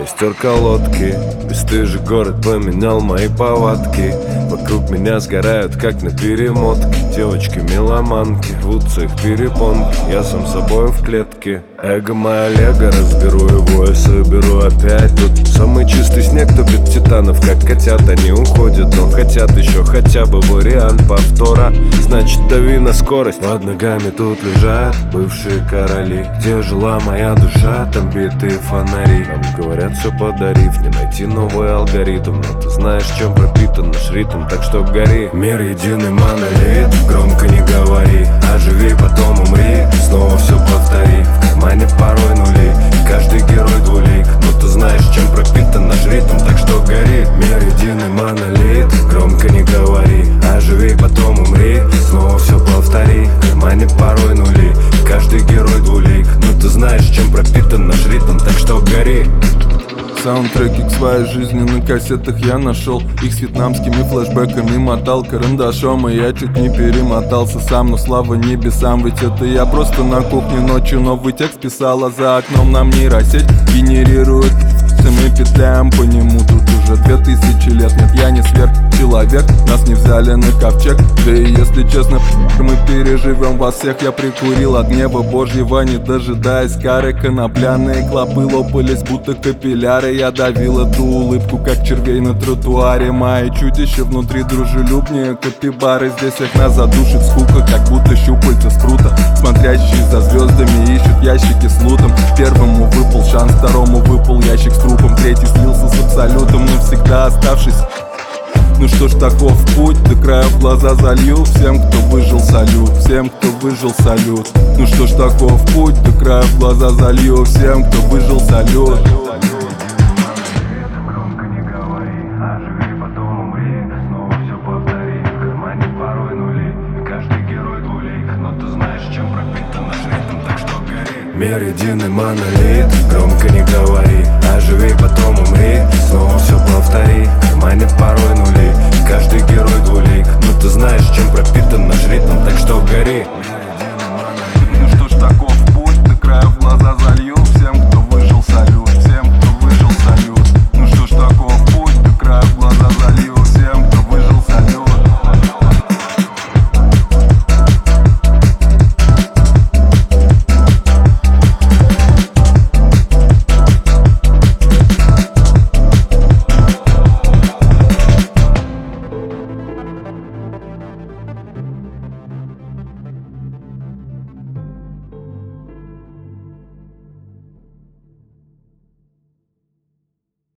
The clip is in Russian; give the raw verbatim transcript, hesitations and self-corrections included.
стер колодки. Бесстыжий город поменял мои повадки. Вокруг меня сгорают, как на перемотке. Девочки-меломанки рвутся их перепонки. Я сам собой в клетке. Эго моя лего, разберу его и соберу опять. Тут самый чистый снег топит титанов, как котят. Они уходят, но хотят еще хотя бы вариант повтора. Значит, дави на скорость. Под ногами тут лежат бывшие короли. Где жила моя душа, там битые фонари. Нам говорят, все подарив, не найти новый алгоритм. Но ты знаешь, чем пропитан наш ритм, так что гори. Мир единый монолит, громко не говори. Оживи, потом умри, снова все повтори. В кармане порой нули, каждый герой двулик. Но ты знаешь, чем пропитан наш ритм, так что гори. Мир единый монолит, громко не говори. Оживи, потом умри, снова все повтори. В кармане порой нули, каждый герой двулик. Но ты знаешь, чем пропитан наш ритм, так что гори. Саундтреки к своей жизни на кассетах я нашел. Их с вьетнамскими флешбэками мотал карандашом. И я чуть не перемотался сам, но слава небесам. Ведь это я просто на кухне ночью новый текст писал. А за окном нам нейросеть генерирует. Мы петляем по нему тут уже две тысячи лет. Нет, я не сверхчеловек, нас не взяли на ковчег. Да и если честно, мы переживем вас всех. Я прикурил от гнева Божьего, не дожидаясь кары. Конопляные клопы лопались, будто капилляры. Я давил эту улыбку, как червей на тротуаре. Мои чудища внутри дружелюбнее капибары. Здесь их нас задушит скука, как будто щупальца спрута. Смотрящие за звездами ищут ящики с лутом. Первому выпал шанс, второму выпал ящик с трупом. Третий слился с абсолютом, навсегда оставшись. Ну что ж, таков путь, до края в глаза залью. Всем, кто выжил, салют, всем, кто выжил, салют. Ну что ж, таков путь, до края в глаза залью. Всем, кто выжил, салют. Мир единый монолит, громко не говори. Оживи, потом умри, снова все повтори. В кармане пара